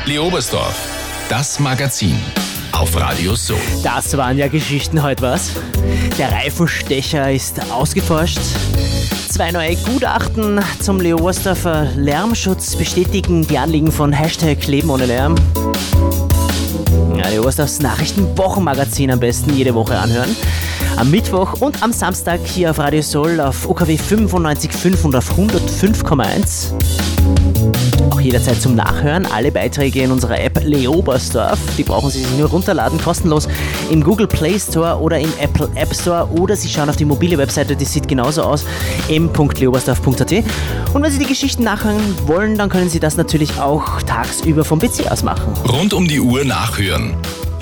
Leobersdorf, das Magazin auf Radio Soul. Das waren ja Geschichten heute, was? Der Reifenstecher ist ausgeforscht. 2 neue Gutachten zum Leobersdorfer Lärmschutz bestätigen die Anliegen von #Leben ohne Lärm. Ja, Leobersdorfs Nachrichtenwochenmagazin am besten jede Woche anhören. Am Mittwoch und am Samstag hier auf Radio Soul auf UKW 95.5 und auf 105,1. Auch jederzeit zum Nachhören. Alle Beiträge in unserer App Leobersdorf. Die brauchen Sie sich nur runterladen, kostenlos im Google Play Store oder im Apple App Store. Oder Sie schauen auf die mobile Webseite, die sieht genauso aus, m.leobersdorf.at. Und wenn Sie die Geschichten nachhören wollen, dann können Sie das natürlich auch tagsüber vom PC aus machen. Rund um die Uhr nachhören.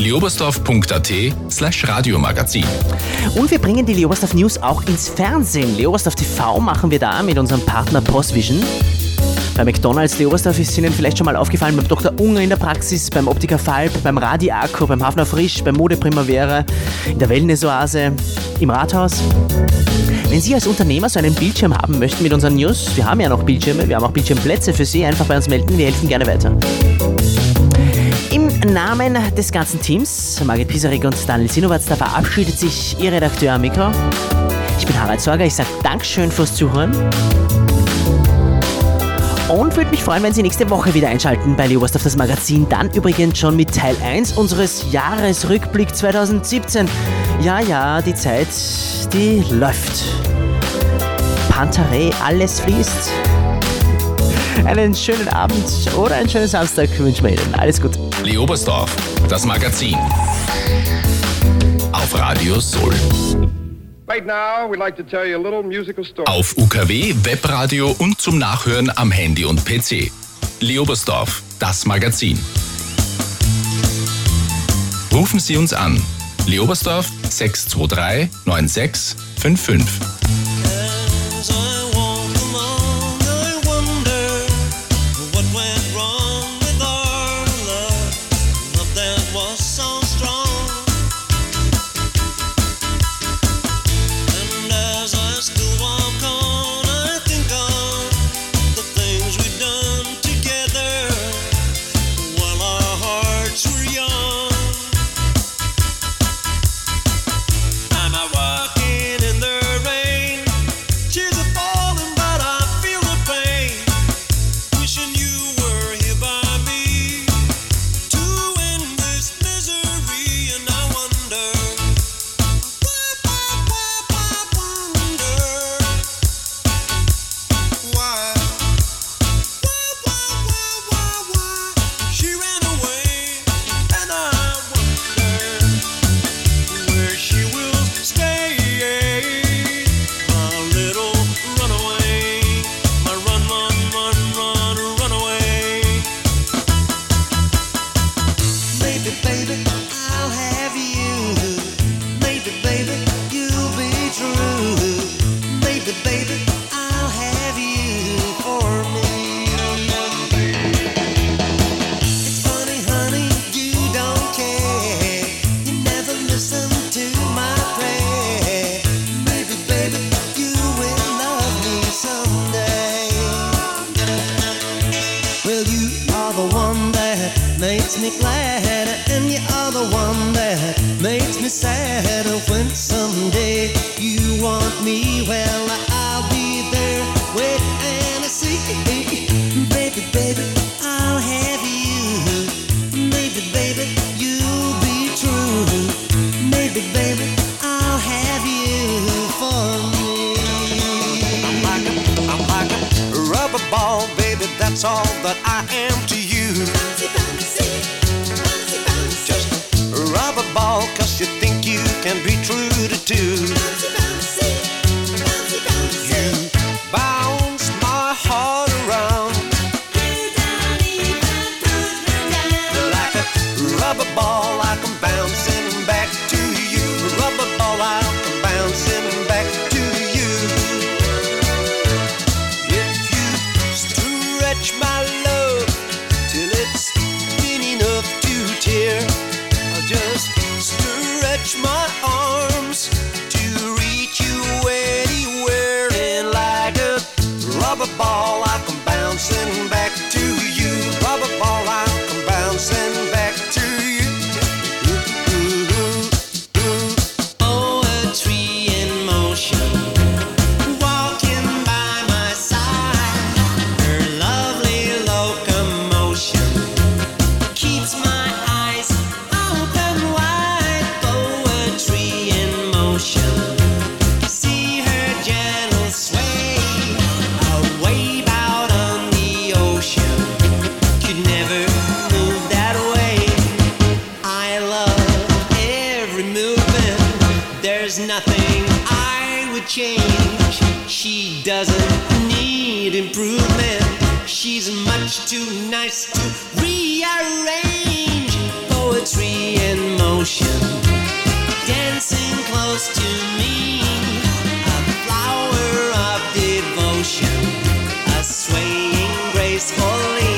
leobersdorf.at/Radiomagazin. Und wir bringen die Leobersdorf News auch ins Fernsehen. Leobersdorf TV machen wir da mit unserem Partner PostVision. Bei McDonalds Leobersdorf ist Ihnen vielleicht schon mal aufgefallen, beim Dr. Unger in der Praxis, beim Optiker Falb, beim Radi-Akku, beim Hafner Frisch, beim Mode Primavera, in der Wellness-Oase, im Rathaus. Wenn Sie als Unternehmer so einen Bildschirm haben möchten mit unseren News, wir haben ja noch Bildschirme, wir haben auch Bildschirmplätze für Sie, einfach bei uns melden, wir helfen gerne weiter. Im Namen des ganzen Teams, Margit Pisarik und Daniel Sinowatz, da verabschiedet sich Ihr Redakteur am Mikro. Ich bin Harald Sorger, ich sage Dankeschön fürs Zuhören. Und würde mich freuen, wenn Sie nächste Woche wieder einschalten bei Leobersdorf, das Magazin. Dann übrigens schon mit Teil 1 unseres Jahresrückblick 2017. Ja, die Zeit, die läuft. Pantarei, alles fließt. Einen schönen Abend oder einen schönen Samstag wünschen wir Ihnen. Alles gut. Leobersdorf, das Magazin auf Radio Soul. Right now, we'd like to tell you a little musical story. Auf UKW, Webradio und zum Nachhören am Handy und PC. Leobersdorf, das Magazin. Rufen Sie uns an. Leobersdorf 623 9655. That's all that I am to you. Just a rubber ball, 'cause you think you can be true to two. You bounce my heart around like a rubber ball. I come bouncing back to you. Rubber ball, I come bouncing back to you. My love till it's thin enough to tear. I'll just stretch nice to rearrange poetry in motion, dancing close to me, a flower of devotion, a swaying gracefully.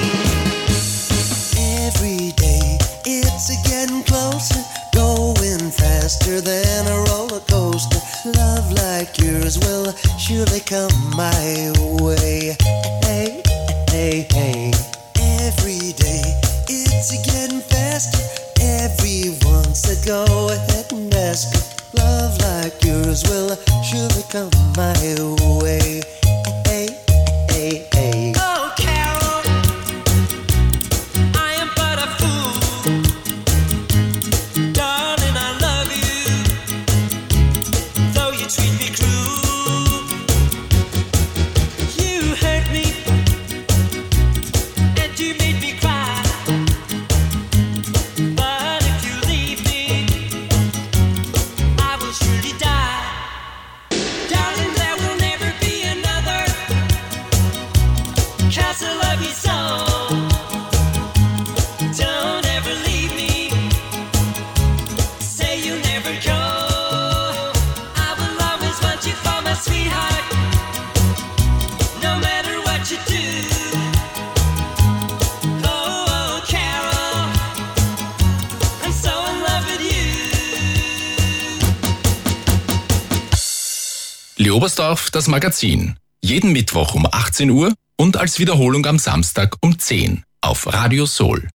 Every day it's getting closer, going faster than a roller coaster. Love like yours will surely come my way. Hey, hey, hey. Every day it's getting faster. Everyone said go ahead and ask her. Love like yours will surely come my way. Hey, hey, hey. Oh, Carol, I am but a fool. Darling, I love you, though you treat me cruel. You hurt me, and you made me cry. But if you leave me, I will surely die. Darling, there will never be another, 'cause I love you so. Don't ever leave me, say you'll never go. I will always want you for my sweetheart, no matter what you do. Oh, oh, Carol, I'm so in love with you. Leobersdorf, das Magazin. Jeden Mittwoch um 18 Uhr und als Wiederholung am Samstag um 10 auf Radio Soul.